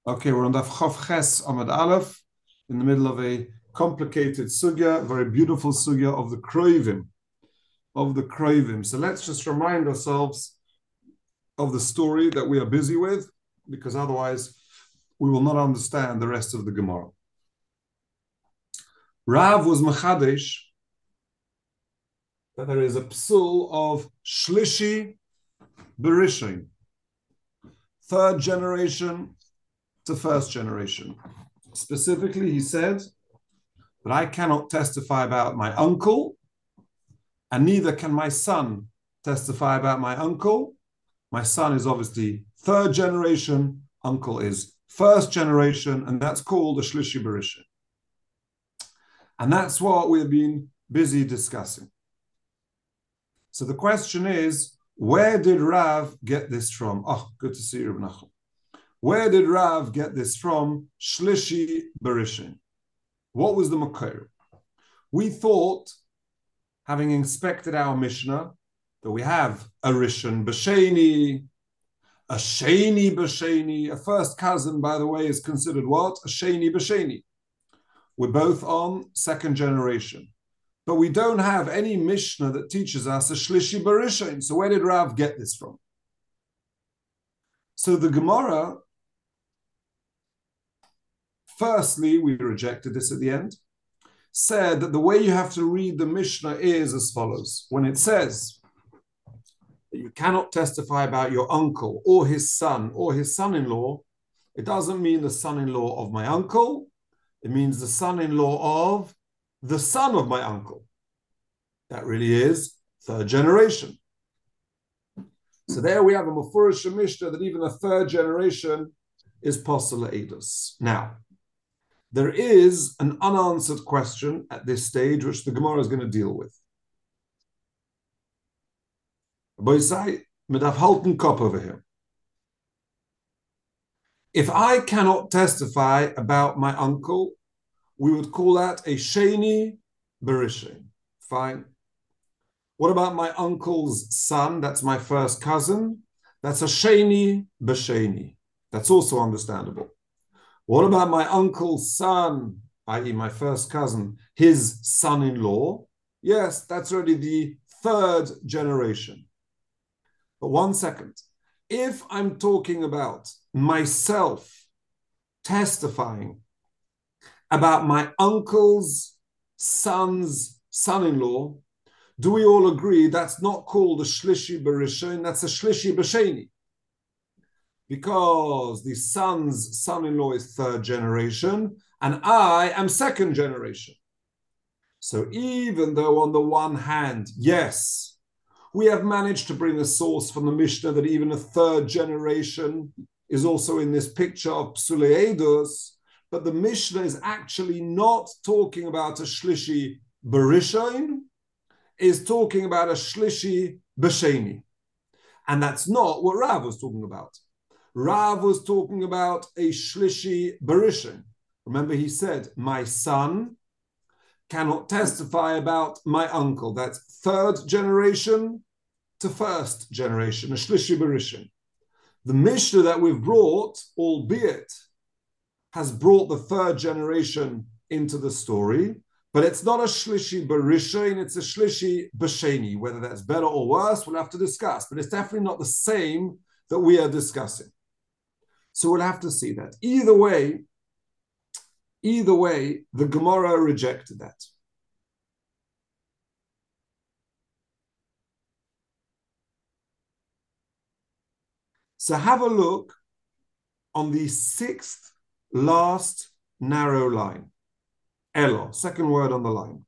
Okay, we're on Daf Chof Ches Amud Aleph, in the middle of a complicated sugya, very beautiful sugya of the Kroivim, So let's just remind ourselves of the story that we are busy with, because otherwise we will not understand the rest of the Gemara. Rav was Mechadesh that there is a psul of Shlishi Berishin, third generation to first generation. Specifically, he said that I cannot testify about my uncle, and neither can my son testify about my uncle. My son is obviously third generation, uncle is first generation, and that's called a Shlishi Berishin. And that's what we've been busy discussing. So the question is, where did Rav get this from? Oh, good to see you, Reb Nachum. Where did Rav get this from? Shlishi Berishin. What was the Makor? We thought, having inspected our Mishnah, that we have a Rishon B'Sheni, a Sheni B'Sheni. A first cousin, by the way, is considered what? A Sheni B'Sheni. We're both on second generation. But we don't have any Mishnah that teaches us a Shlishi Berishin. So where did Rav get this from? So the Gemara, firstly, we rejected this at the end, said that the way you have to read the Mishnah is as follows. When it says that you cannot testify about your uncle or his son-in-law, it doesn't mean the son-in-law of my uncle. It means the son-in-law of the son of my uncle. That really is third generation. So there we have a Mefurish Mishnah that even a third generation is Posel Eidos. Now, there is an unanswered question at this stage, which the Gemara is going to deal with. Boisai, medaf halten kop over here. If I cannot testify about my uncle, we would call that a Sheni Berishin. Fine. What about my uncle's son? That's my first cousin. That's a Sheni B'Sheni. That's also understandable. What about my uncle's son, i.e. my first cousin, his son-in-law? Yes, that's already the third generation. But one second. If I'm talking about myself testifying about my uncle's son's son-in-law, do we all agree that's not called a Shlishi Berishin, that's a Shlishi B'Sheni? Because the son's son-in-law is third generation, and I am second generation. So even though on the one hand, yes, we have managed to bring a source from the Mishnah that even a third generation is also in this picture of Psulei Eidos, but the Mishnah is actually not talking about a Shlishi Berishin, is talking about a Shlishi B'Sheni. And that's not what Rav was talking about. Rav was talking about a Shlishi Berishin. Remember, he said, my son cannot testify about my uncle. That's third generation to first generation, a Shlishi Berishin. The Mishnah that we've brought, albeit, has brought the third generation into the story, but it's not a Shlishi Berishin, it's a Shlishi B'Sheni. Whether that's better or worse, we'll have to discuss, but it's definitely not the same that we are discussing. So we'll have to see that. Either way, the Gemara rejected that. So have a look on the sixth last narrow line. Elo, second word on the line.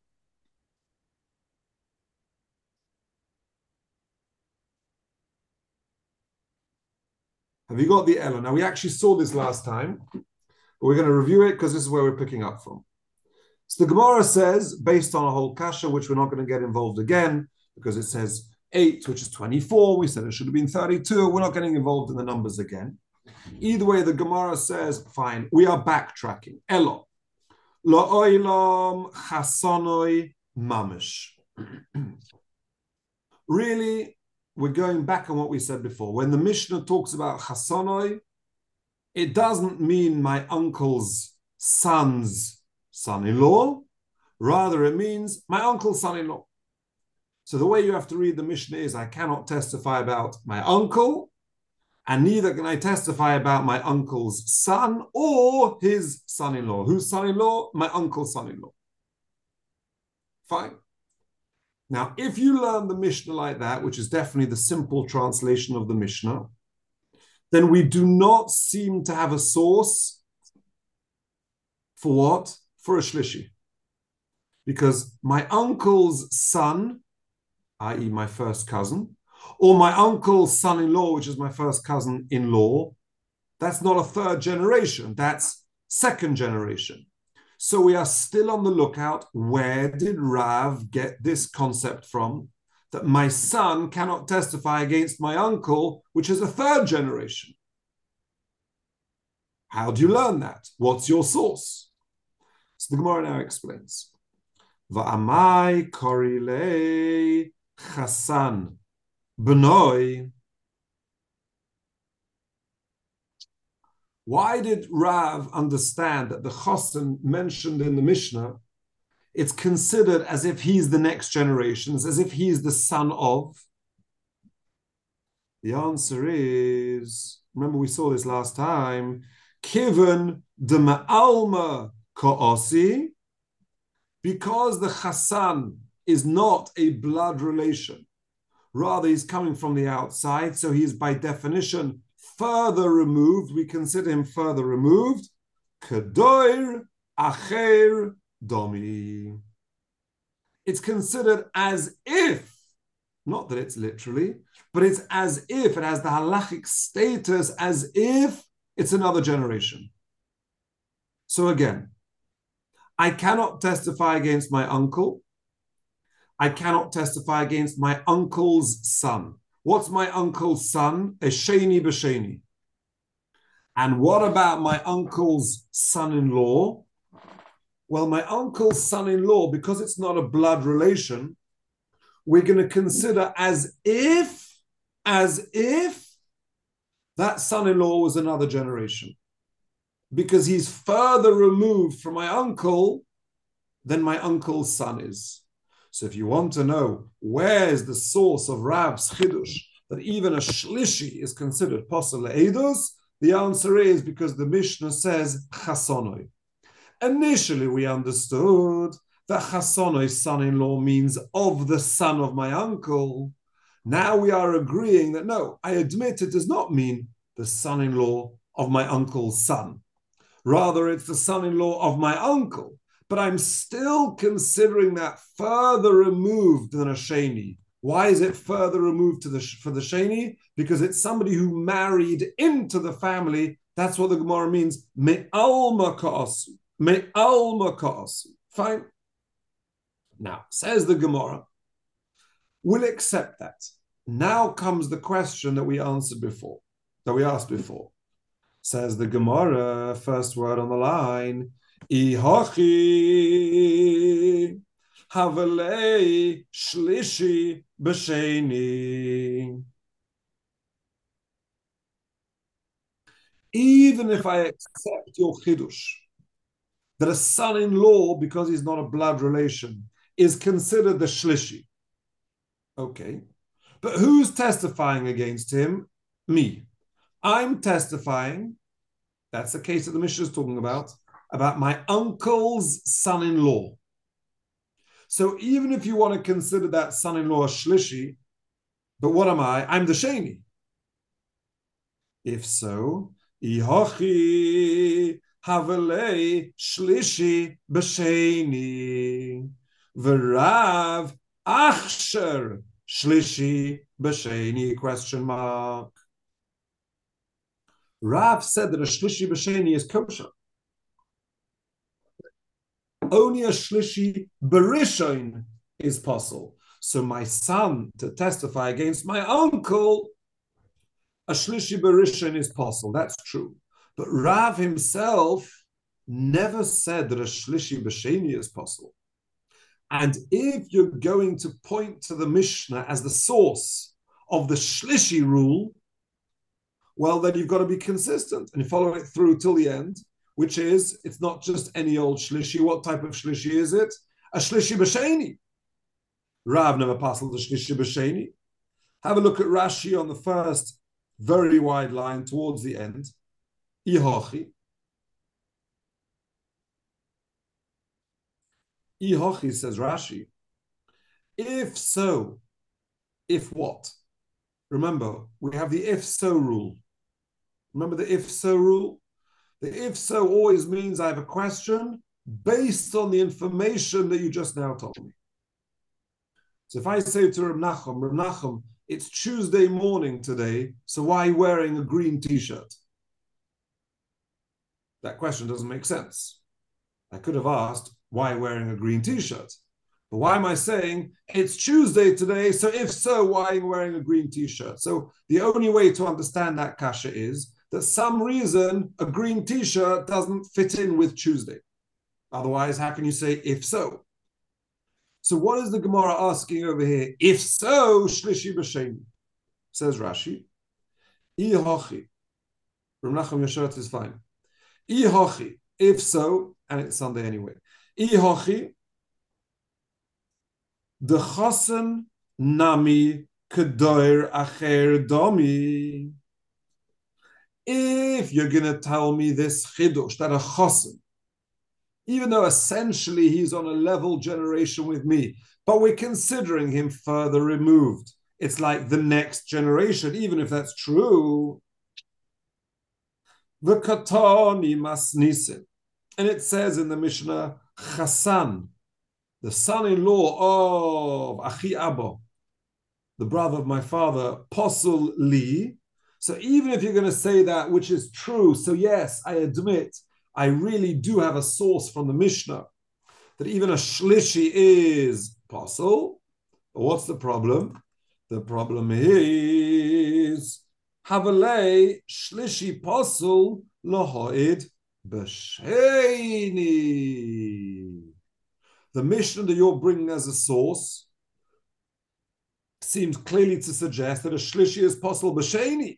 Have you got the Elo? Now, we actually saw this last time, but we're going to review it because this is where we're picking up from. So the Gemara says, based on a whole kasha, which we're not going to get involved again, because it says 8, which is 24. We said it should have been 32. We're not getting involved in the numbers again. Either way, the Gemara says, fine, we are backtracking. Elo. La'olam chasonoi mamish. Really, we're going back on what we said before. When the Mishnah talks about chasonoi, it doesn't mean my uncle's son's son-in-law. Rather, it means my uncle's son-in-law. So the way you have to read the Mishnah is, I cannot testify about my uncle, and neither can I testify about my uncle's son or his son-in-law. Whose son-in-law? My uncle's son-in-law. Fine. Now, if you learn the Mishnah like that, which is definitely the simple translation of the Mishnah, then we do not seem to have a source for what? For a shlishi. Because my uncle's son, i.e. my first cousin, or my uncle's son-in-law, which is my first cousin-in-law, that's not a third generation, that's second generation. So we are still on the lookout. Where did Rav get this concept from? That my son cannot testify against my uncle, which is a third generation. How do you learn that? What's your source? So the Gemara now explains. Va'amai korile chasan benoi. Why did Rav understand that the Chosan mentioned in the Mishnah, it's considered as if he's the next generation, as if he's the son of? The answer is, remember we saw this last time, Kiven de ma'alma ka'asi, because the Chasan is not a blood relation, rather he's coming from the outside, so he's by definition further removed. We consider him further removed. Kedoir acher domi. It's considered as if, not that it's literally, but it's as if it has the halachic status as if it's another generation. So again, I cannot testify against my uncle. I cannot testify against my uncle's son. What's my uncle's son? A sheni b'sheni. And what about my uncle's son-in-law? Well, my uncle's son-in-law, because it's not a blood relation, we're going to consider as if that son-in-law was another generation. Because he's further removed from my uncle than my uncle's son is. So if you want to know where's the source of Rav's chidush that even a shlishi is considered posel le'edus, the answer is because the Mishnah says chasonoi. Initially, we understood that chasonoi's son-in-law means of the son of my uncle. Now we are agreeing that no, I admit it does not mean the son-in-law of my uncle's son. Rather, it's the son-in-law of my uncle. But I'm still considering that further removed than a sheni. Why is it further removed for the sheni? Because it's somebody who married into the family. That's what the Gemara means. Me'alma ka'asu. Me'alma ka'asu. Fine. Now, says the Gemara, we'll accept that. Now comes the question that we asked before. Says the Gemara, first word on the line, Ihachi Havelei Shlishi B'Sheni. Even if I accept your chidush, that a son-in-law, because he's not a blood relation, is considered the shlishi. Okay. But who's testifying against him? Me. I'm testifying, that's the case that the Mishnah is talking about my uncle's son-in-law. So even if you want to consider that son-in-law a shlishi, but what am I? I'm the sheni. If so, ihochi havelei shlishi b'sheni v'rav achsher shlishi b'sheni, question mark. Rav said that a shlishi b'sheni is kosher. Only a shlishi berishon is possible. So my son to testify against my uncle, a shlishi berishon is possible. That's true. But Rav himself never said that a shlishi b'sheni is possible. And if you're going to point to the Mishnah as the source of the shlishi rule, well, then you've got to be consistent and you follow it through till the end, which is, it's not just any old shlishi. What type of shlishi is it? A shlishi b'sheni. Rav never passed the shlishi b'sheni. Have a look at Rashi on the first very wide line towards the end. Ihochi. Ihochi, says Rashi. If so, if what? Remember, we have the if so rule. Remember the if so rule? The if so always means I have a question based on the information that you just now told me. So if I say to Reb Nachum, it's Tuesday morning today, so why are you wearing a green t-shirt? That question doesn't make sense. I could have asked, why are you wearing a green t-shirt? But why am I saying it's Tuesday today? So if so, why are you wearing a green t-shirt? So the only way to understand that kasha is that some reason a green t-shirt doesn't fit in with Tuesday. Otherwise, how can you say if so? So what is the Gemara asking over here? If so, shlishi b'sheni. Says Rashi, Ihochi. Rav Nachum, your shirt is fine. Ihochi. If so, and it's Sunday anyway. Ihochi. The chosen nami kedoir acher domi. If you're going to tell me this chidush, that a chosen, even though essentially he's on a level generation with me, but we're considering him further removed. It's like the next generation, even if that's true. The katani masnisin. And it says in the Mishnah, Chassan, the son-in-law of Achi Abba, the brother of my father, Posul Li. So even if you're going to say that, which is true, so yes, I admit, I really do have a source from the Mishnah that even a shlishi is Posul. But what's the problem? The problem is Havalei shlishi Posul lohoid b'sheni. The Mishnah that you're bringing as a source seems clearly to suggest that a shlishi is possible b'sheni.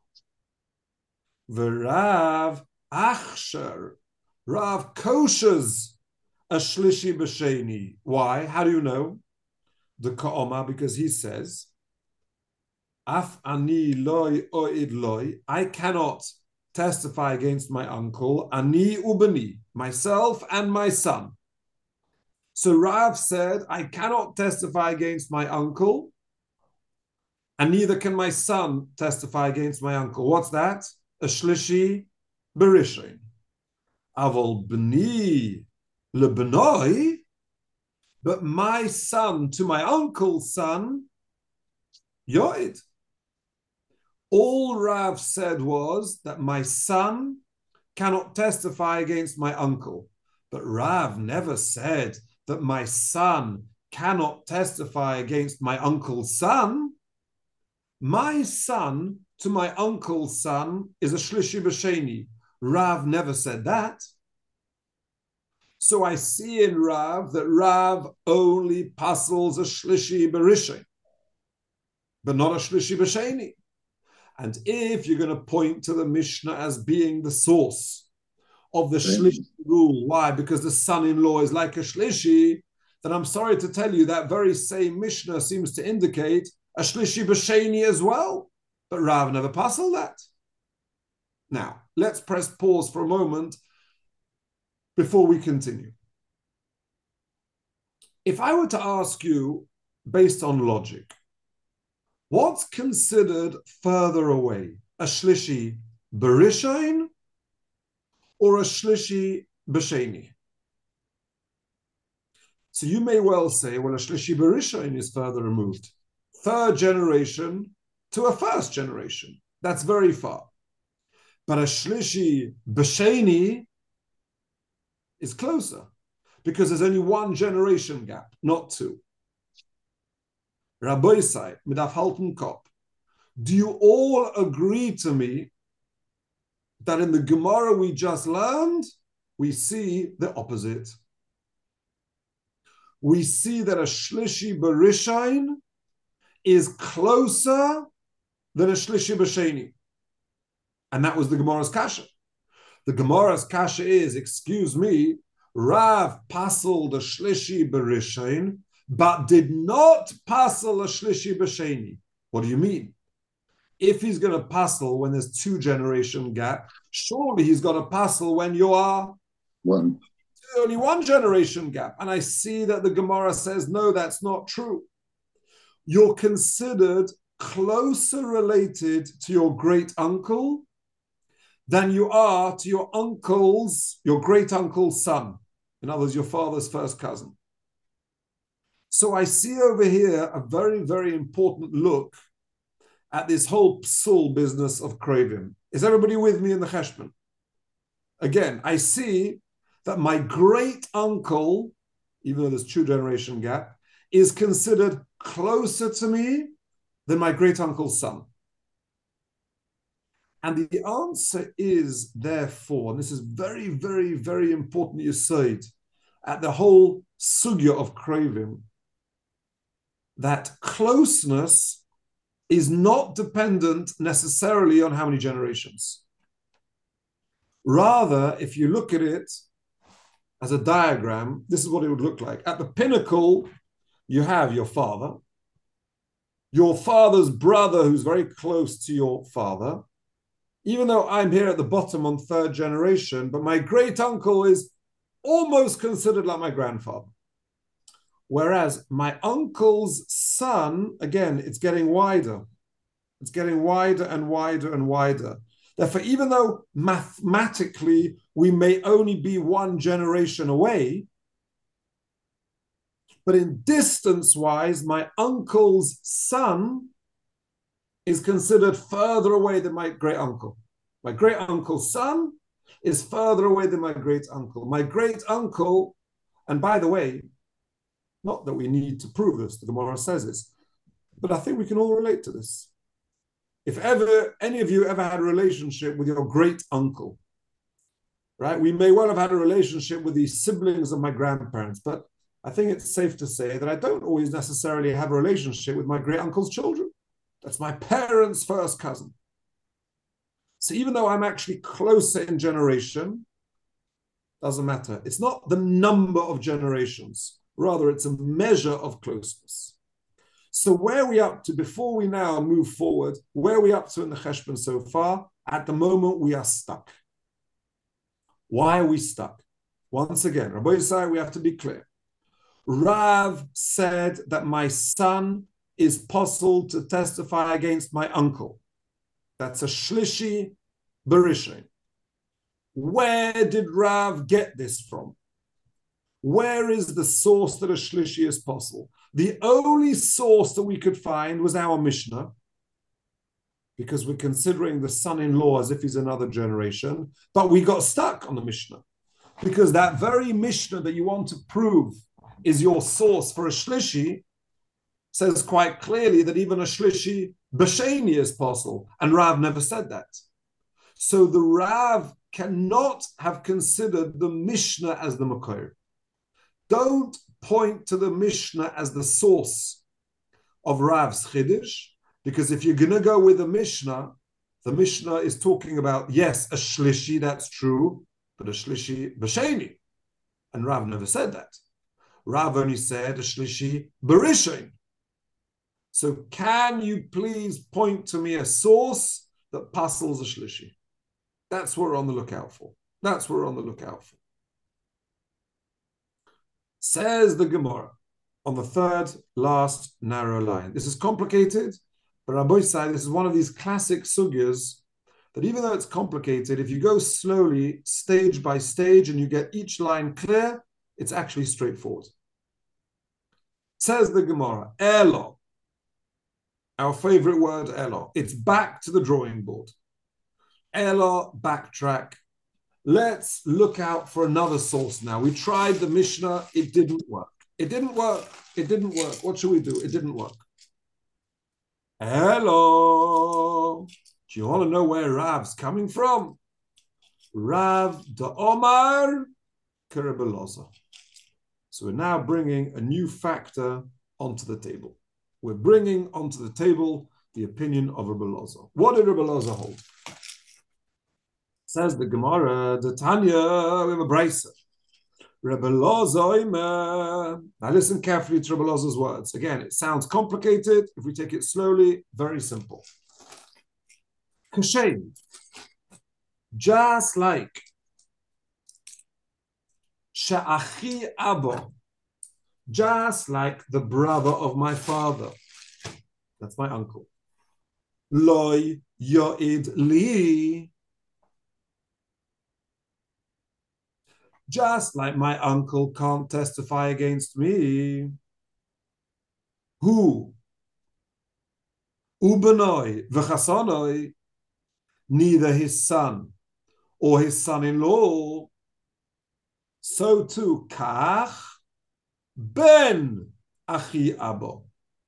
V'Rav achsher, Rav koshers a shlishi b'sheni. Why? How do you know? The ka'oma, because he says, Af ani loy oid loy, I cannot testify against my uncle, ani ubani, myself and my son. So Rav said, I cannot testify against my uncle, and neither can my son testify against my uncle. What's that? A shlishi berishin. Avol b'ni leb'noi, but my son to my uncle's son, yoid. All Rav said was that my son cannot testify against my uncle. But Rav never said that my son cannot testify against my uncle's son. My son to my uncle's son is a shlishi b'sheni. Rav never said that. So I see in Rav that Rav only puzzles a shlishi b'rishin, but not a shlishi b'sheni. And if you're going to point to the Mishnah as being the source of the shlishi rule, why? Because the son-in-law is like a shlishi, then I'm sorry to tell you that very same Mishnah seems to indicate a shlishi b'sheni as well. But Rav never puzzled that. Now, let's press pause for a moment before we continue. If I were to ask you, based on logic, what's considered further away? A shlishi berishain or a shlishi b'sheni? So you may well say, well, a shlishi berishain is further removed. Third generation to a first generation. That's very far. But a shlishi b'sheni is closer because there's only one generation gap, not two. Rabbi Isai, midaf halten kop. Do you all agree to me that in the Gemara we just learned, we see the opposite? We see that a shlishi berishain is closer than a shlishi b'sheni. And that was the Gemara's kasha. The Gemara's kasha is, excuse me, Rav passel the shlishi berishain, but did not passel a shlishi b'sheni. What do you mean? If he's going to passel when there's 2 generation gap, surely he's got to passel when you are one. only 1 generation gap. And I see that the Gemara says, no, that's not true. You're considered closer related to your great uncle than you are to your great uncle's son. In other words, your father's first cousin. So I see over here a very, very important look at this whole psul business of krovim. Is everybody with me in the cheshbon? Again, I see that my great uncle, even though there's 2 generation gap, is considered closer to me than my great uncle's son. And the answer is, therefore, and this is very, very, very important yesod at the whole sugya of krovim, that closeness is not dependent necessarily on how many generations. Rather, if you look at it as a diagram, this is what it would look like. At the pinnacle, you have your father's brother who's very close to your father, even though I'm here at the bottom on 3rd generation, but my great uncle is almost considered like my grandfather. Whereas my uncle's son, again, it's getting wider. It's getting wider and wider and wider. Therefore, even though mathematically we may only be 1 generation away, but in distance-wise, my uncle's son is considered further away than my great uncle. My great uncle's son is further away than my great uncle. My great uncle, and by the way, not that we need to prove this, the Gemara says this, but I think we can all relate to this. If ever any of you ever had a relationship with your great uncle, right? We may well have had a relationship with the siblings of my grandparents, but I think it's safe to say that I don't always necessarily have a relationship with my great uncle's children. That's my parents' first cousin. So even though I'm actually closer in generation, doesn't matter. It's not the number of generations. Rather, it's a measure of closeness. So where are we up to, before we now move forward, where are we up to in the cheshbon so far? At the moment, we are stuck. Why are we stuck? Once again, Rabbi Yisrael, we have to be clear. Rav said that my son is possible to testify against my uncle. That's a shlishi berishain. Where did Rav get this from? Where is the source that a shlishi is possible? The only source that we could find was our Mishnah, because we're considering the son-in-law as if he's another generation, but we got stuck on the Mishnah, because that very Mishnah that you want to prove is your source for a shlishi says quite clearly that even a shlishi b'sheni is possible, and Rav never said that. So the Rav cannot have considered the Mishnah as the Makor. Don't point to the Mishnah as the source of Rav's Chiddush, because if you're going to go with the Mishnah is talking about, yes, a shlishi, that's true, but a shlishi b'sheni. And Rav never said that. Rav only said a shlishi berishain. So can you please point to me a source that passels a shlishi? That's what we're on the lookout for. That's what we're on the lookout for. Says the Gemara on the 3rd last narrow line. This is complicated, but Rabbi Yisrael, this is one of these classic sugyas that even though it's complicated, if you go slowly, stage by stage, and you get each line clear, it's actually straightforward. Says the Gemara, Elo, our favorite word, Elo. It's back to the drawing board. Elo, backtrack. Let's look out for another source now. We tried the Mishnah. It didn't work. It didn't work. It didn't work. What should we do? It didn't work. Hello. Do you want to know where Rav's coming from? Rav da Omar Kerebeloza. So we're now bringing a new factor onto the table. We're bringing onto the table the opinion of Rabbi Loza. What did Rabbi Loza hold? Says the Gemara, the Tanya, we have a brisa. Rebbe Lozo, now listen carefully to Rebbe Lozo's words. Again, it sounds complicated. If we take it slowly, very simple. Kashem, just like Sha'achi Abba, just like the brother of my father, that's my uncle. Loi yoid li, just like my uncle can't testify against me. Who? Ubenoi v'chasonoi, neither his son or his son-in-law. So too, kach ben achi abo.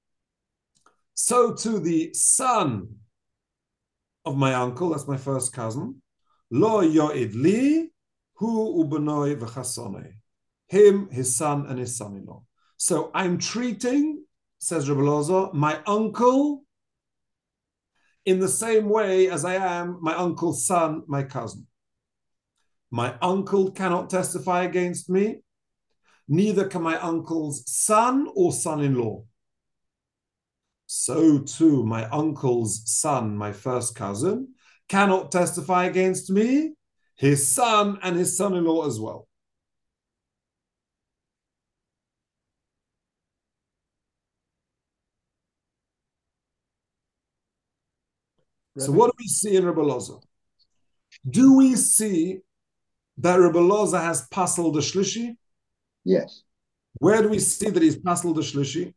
So too the son of my uncle, that's my first cousin, lo yoid li, hu ubenoi v'chasonoi. Him, his son, and his son-in-law. So I'm treating, says Rebbe Lozo, my uncle in the same way as I am my uncle's son, my cousin. My uncle cannot testify against me, neither can my uncle's son or son-in-law. So too, my uncle's son, my first cousin, cannot testify against me, his son and his son-in-law as well. So what do we see in Rebbe Lozo? Do we see that Rebbe Lozo has pasal the shlishi? Yes. Where do we see that he's pasal the shlishi?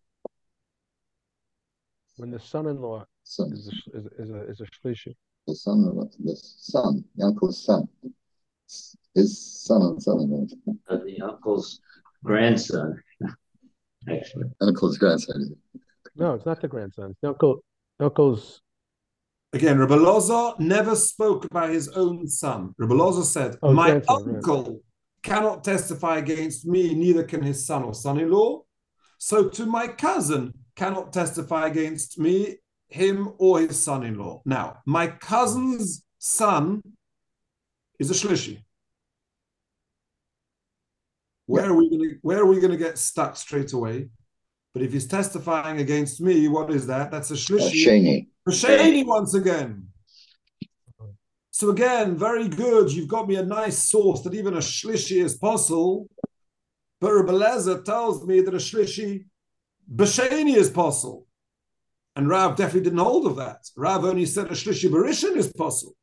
When the son-in-law is a shlishi. The son, the uncle's son, his son and son-in-law. The uncle's grandson, actually. Uncle's grandson. No, it's not the grandson. It's the uncle's. Again, Rebbe Lozo never spoke about his own son. Rebbe Lozo said, my grandson, uncle cannot testify against me, neither can his son or son-in-law. So to my cousin cannot testify against me, him or his son-in-law. Now, my cousin's son is a shlishi. Where are we going to get stuck straight away? But if he's testifying against me, what is that? That's a shlishi. Sheni once again. So again, very good. You've got me a nice source that even a shlishi is possible. But Rebbe Lezer tells me that a shlishi b'sheni is possible. And Rav definitely didn't hold of that. Rav only said a shlishi b'rishon is possible.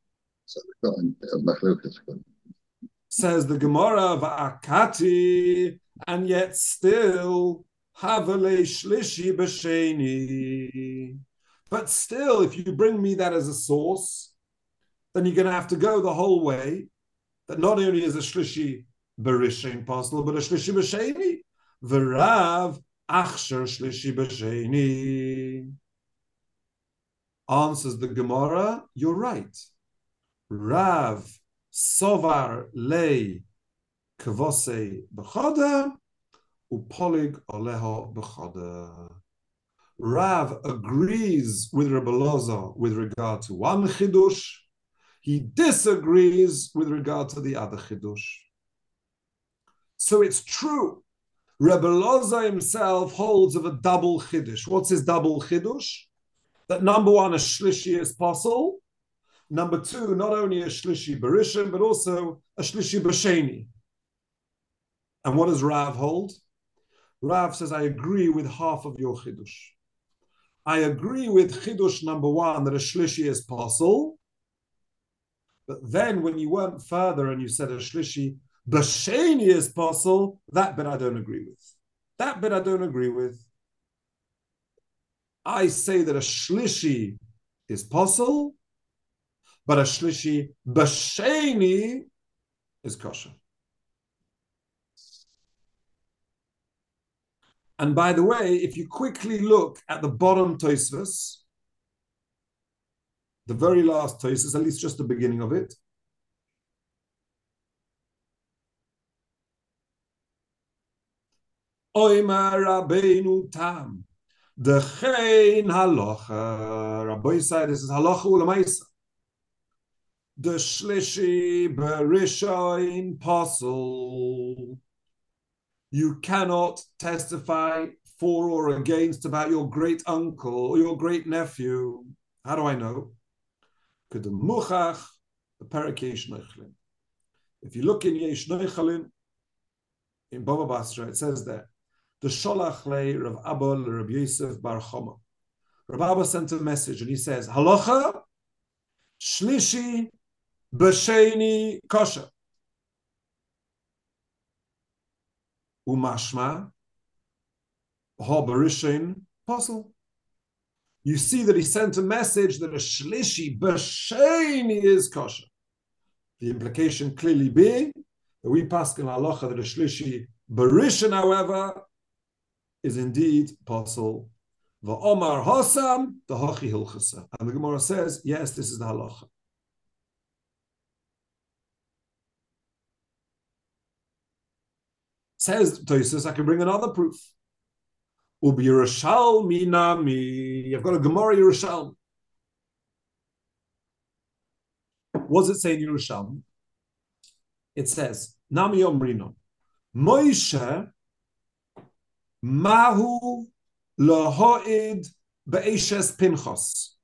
Says the Gemara, va'akati, and yet still, havale shlishi b'sheni. But still, if you bring me that as a source, then you're going to have to go the whole way. That not only is a shlishi b'rishon possible, but a shlishi b'sheni. V'rav achsher shlishi b'sheni. Answers the Gemara, you're right. Rav sovar lei kvose b'choda upolig oleho b'choda. Rav agrees with Rebbe Lozo with regard to one chidush. He disagrees with regard to the other chidush. So it's true. Rebbe Lozo himself holds of a double chidush. What's his double chidush? That number one, a shlishi is possible. Number two, not only a shlishi b'rishon, but also a shlishi b'sheni. And what does Rav hold? Rav says, I agree with half of your chidush. I agree with chidush number one, that a shlishi is possible. But then when you went further and you said a shlishi b'sheni is possible, that bit I don't agree with. That bit I don't agree with. I say that a shlishi is possible, but a shlishi b'sheni is kosher. And by the way, if you quickly look at the bottom Tosfos, the very last Tosfos, at least just the beginning of it, Oimar Rabbeinu Tam, the Chein Halacha. Rabbi said this is Halacha Ulamaisa. the shlishi berishain pasul. You cannot testify for or against about your great uncle or your great nephew. How do I know? If you look in Yesh Neichalin, in Bava Basra, it says there, the Sholach le Rav Abba le Rav Yosef Bar Choma. Rav Abba sent a message and he says, Halacha, Shlishi, B'Sheni, Kosher. Umashma, Ha Barishin, Apostle. You see that he sent a message that a Shlishi, B'Sheni is kosher. The implication clearly being that we pass in halacha that a Shlishi, Barishin, however, is indeed possible. Va'omar Hasam, the Hachi Hilchasa. And the Gemara says, yes, this is the halacha. Says Tosfos, I can bring another proof. Ubi Yerushalmi Nami. I've got a Gemara Yerushalmi. What does it say in Yerushalmi? It says, Nami Omrino. Moshe Mahu Lahoid Be'eshes Pinchas.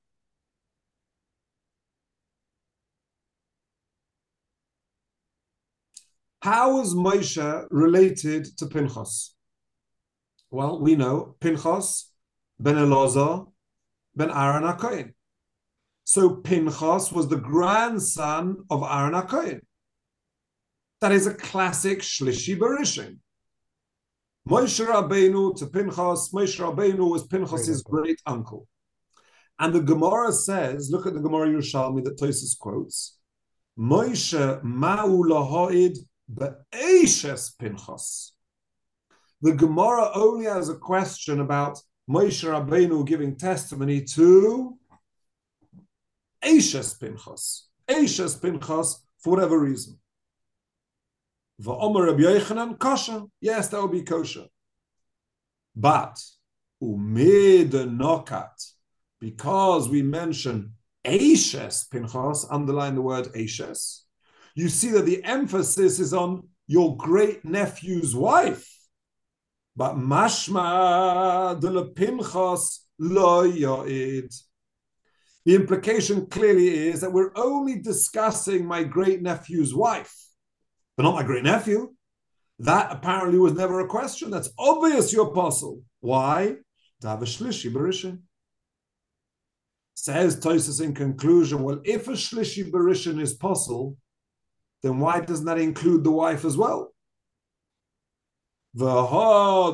How is Moshe related to Pinchas? Well, we know Pinchas ben Elazar ben Aaron HaKohen. So Pinchas was the grandson of Aaron HaKohen. That is a classic Shlishi Barishin. Moshe Rabbeinu to Pinchas, Moshe Rabbeinu was Pinchas's great uncle. And the Gemara says, look at the Gemara Yerushalmi that Tosfos quotes, Moshe ma'u lahoid be'eshes Pinchas. The Gemara only has a question about Moshe Rabbeinu giving testimony to Eshes Pinchas. Eshes Pinchas, for whatever reason. Va'omer Rabbi Yochanan, kosher. Yes, that would be kosher. But, umid nokat, because we mention Eshes Pinchas, underline the word Eshes, you see that the emphasis is on your great nephew's wife. But mashma de le Pinchas lo yoid. The implication clearly is that we're only discussing my great nephew's wife, but not my great nephew. That apparently was never a question. That's obvious, you apostle. Why? Shlishi Barishin. Says Tosfos in conclusion, well, if a Shlishi Barishin is possible, then why doesn't that include the wife as well? Why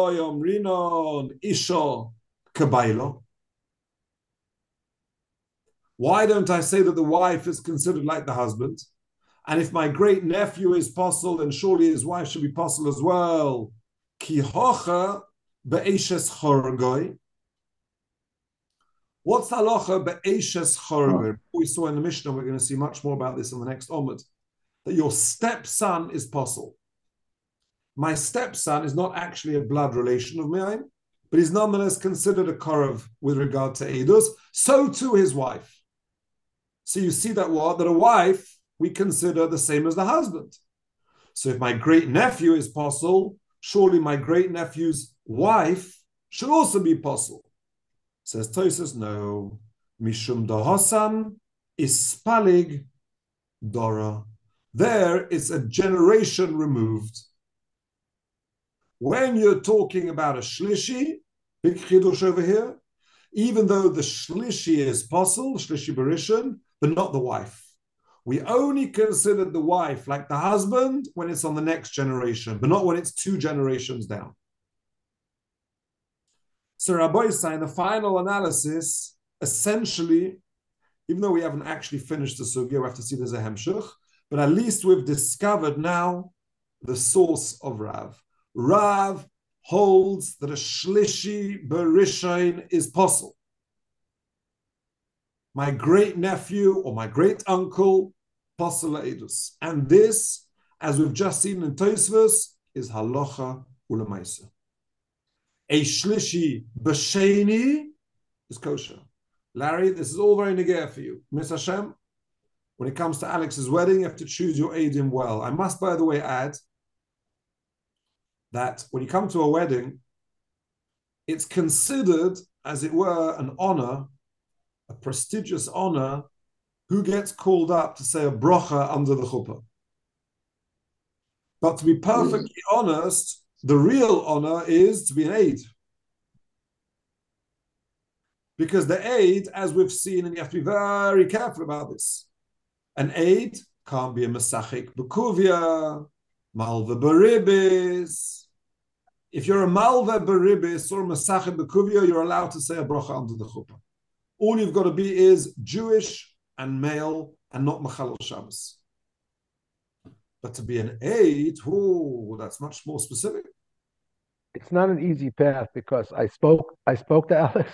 don't I say that the wife is considered like the husband? And if my great nephew is possible, then surely his wife should be possible as well. What's halacha be'eshes chorgoi? We saw in the Mishnah, we're going to see much more about this in the next Omid, that your stepson is possible. My stepson is not actually a blood relation of mine, but he's nonetheless considered a korov with regard to Eidus. So too his wife. So you see that what? That a wife we consider the same as the husband. So if my great nephew is possible, surely my great nephew's wife should also be possible. Says Tosfos, no. Mishum dahasam ispalig dora. There it's a generation removed. When you're talking about a shlishi, big chidush over here, even though the shlishi is possible, shlishi barishin, but not the wife. We only consider the wife like the husband when it's on the next generation, but not when it's 2 generations down. So Rabbi Yisai, in the final analysis, essentially, even though we haven't actually finished the sugya, we have to see there's a hemshech, but at least we've discovered now the source of Rav. Rav holds that a shlishi barishain is possible. My great nephew or my great uncle, possible edus. And this, as we've just seen in Tosfos, is halacha ulamaisa. A shlishi b'sheni is kosher. Larry, this is all very negeh for you. Miss Hashem, When it comes to Alex's wedding, you have to choose your Eidim well. I must, by the way, add that when you come to a wedding, it's considered, as it were, an honor, a prestigious honor, who gets called up to say a bracha under the chuppah. But to be perfectly honest, the real honor is to be an aid. Because the aid, as we've seen, and you have to be very careful about this, an aid can't be a Mesachik Bekuvia, Malva Baribis. If you're a Malva Baribis or a Mesachik Bekuvia, you're allowed to say a bracha under the chuppah. All you've got to be is Jewish and male and not Mechalel Shabbos. But to be an aid, that's much more specific. It's not an easy path because I spoke to Alex.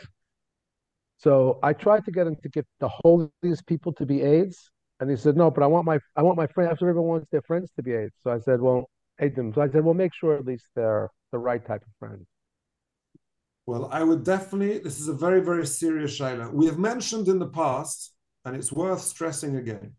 So I tried to get him to get the holiest people to be aides. And he said, no, but I want my friends, everyone wants their friends to be aides. So I said, well, aid them. So I said, well, make sure at least they're the right type of friend. Well, I would definitely, this is a very, very serious shayla. We have mentioned in the past, and it's worth stressing again,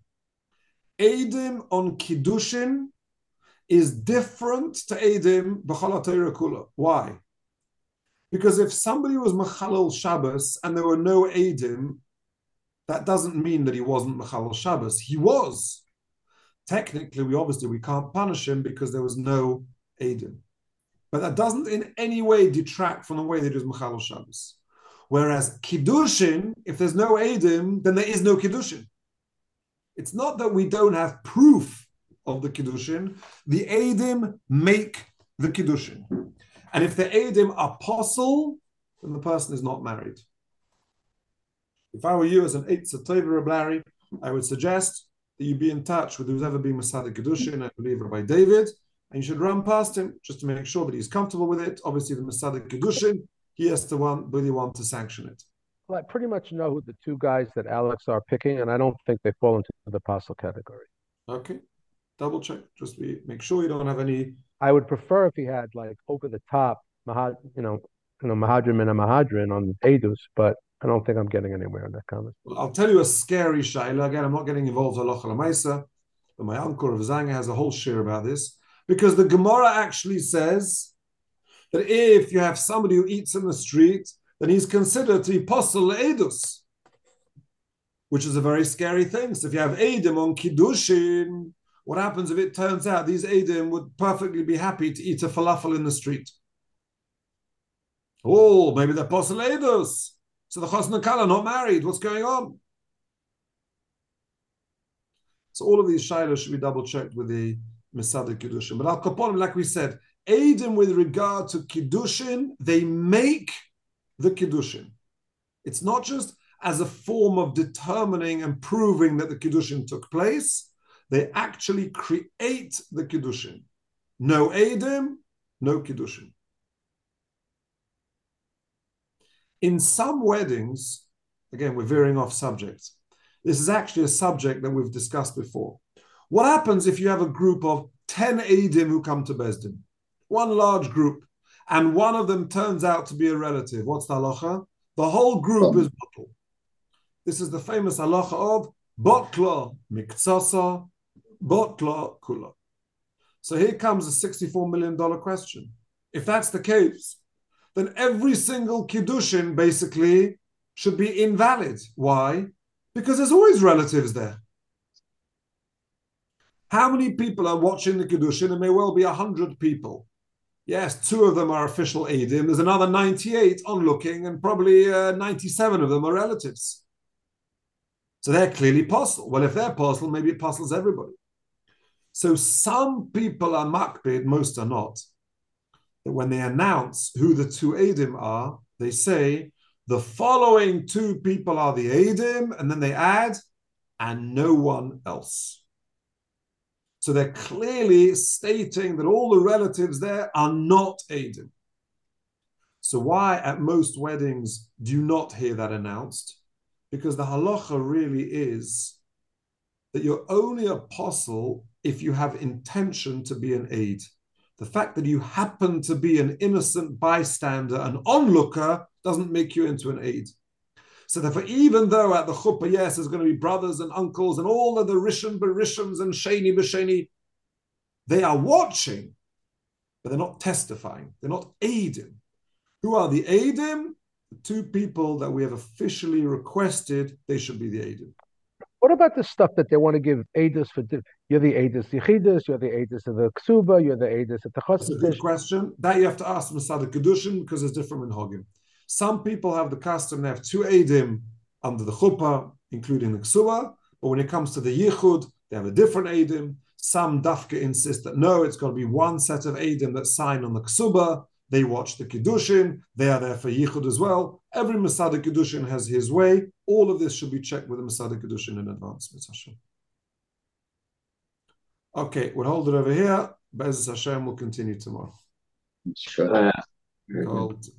Eidim on Kiddushin is different to Eidim b'chol HaTorah kula. Why? Because if somebody was Mechalel Shabbos and there were no Eidim, that doesn't mean that he wasn't Mechalel Shabbos. He was. Technically, we can't punish him because there was no Eidim. But that doesn't in any way detract from the way that he was Mechalel Shabbos. Whereas Kiddushin, if there's no Eidim, then there is no Kiddushin. It's not that we don't have proof of the Kiddushin. The Eidim make the Kiddushin. And if the Eidim are apostle, then the person is not married. If I were you as an Eitz Tova Reb Larry, I would suggest that you be in touch with who's ever been Masada Kiddushin, I believe Rabbi David, and you should run past him just to make sure that he's comfortable with it. Obviously, the Masada Kiddushin, he has to really want to sanction it. Well, I pretty much know who the two guys that Alex are picking, and I don't think they fall into the apostle category. Okay. Double check. Just make sure you don't have any. I would prefer if he had like over the top, Mahadrim and a Mahadrin on Eidus, but I don't think I'm getting anywhere in that comment. Well, I'll tell you a scary shayla. Again, I'm not getting involved in Halacha L'Maisa, but my uncle Rav Zanga has a whole shir about this, because the Gemara actually says that if you have somebody who eats in the street, then he's considered to be posel le'edus, which is a very scary thing. So if you have Eidim on Kiddushin, what happens if it turns out these Eidim would perfectly be happy to eat a falafel in the street? Oh, maybe they're posel le'edus. So the Chosn and Kala are not married. What's going on? So all of these shaylas should be double-checked with the Mesada Kiddushin. But al-Kaponim, like we said, Eidim with regard to Kiddushin, they make the Kiddushin. It's not just as a form of determining and proving that the Kiddushin took place. They actually create the Kiddushin. No Eidim, no Kiddushin. In some weddings, again, we're veering off subjects. This is actually a subject that we've discussed before. What happens if you have a group of 10 Eidim who come to Beis Din? One large group, and one of them turns out to be a relative. What's the halacha? The whole group is botl. This is the famous halacha of botla miktsasa, botla kula. So here comes a $64 million question. If that's the case, then every single Kiddushin basically should be invalid. Why? Because there's always relatives there. How many people are watching the Kiddushin? It may well be 100 people. Yes, 2 of them are official Eidim. There's another 98 onlooking, and probably 97 of them are relatives. So they're clearly posel. Well, if they're posel, maybe it posels everybody. So some people are makbid, most are not. That when they announce who the 2 Eidim are, they say, the following 2 people are the Eidim, and then they add, and no one else. So they're clearly stating that all the relatives there are not Eidim. So why at most weddings do you not hear that announced? Because the halacha really is that you're only a posel if you have intention to be an aid. The fact that you happen to be an innocent bystander, an onlooker, doesn't make you into an aid. So therefore, even though at the chuppah, yes, there's going to be brothers and uncles and all of the Rishon Berishims and Sheni B'Sheni, they are watching, but they're not testifying. They're not Eidim. Who are the Eidim? The two people that we have officially requested they should be the Eidim. What about the stuff that they want to give Eidos for? You're the Eidos Yichidus, you're the Eidos of the Ksuba, you're the Eidos at the That's a good Chodesh. question. That you have to ask Masada Kedushin because it's different in Hogim. Some people have the custom, they have two Eidim under the chuppah, including the Ksuba, but when it comes to the Yichud, they have a different Eidim. Some Dafka insist that no, it's got to be one set of Eidim that sign on the Ksuba. They watch the Kiddushin. They are there for Yichud as well. Every Masada Kiddushin has his way. All of this should be checked with the Masada Kiddushin in advance. Okay, we'll hold it over here. Be'ez Hashem will continue tomorrow. Sure. Called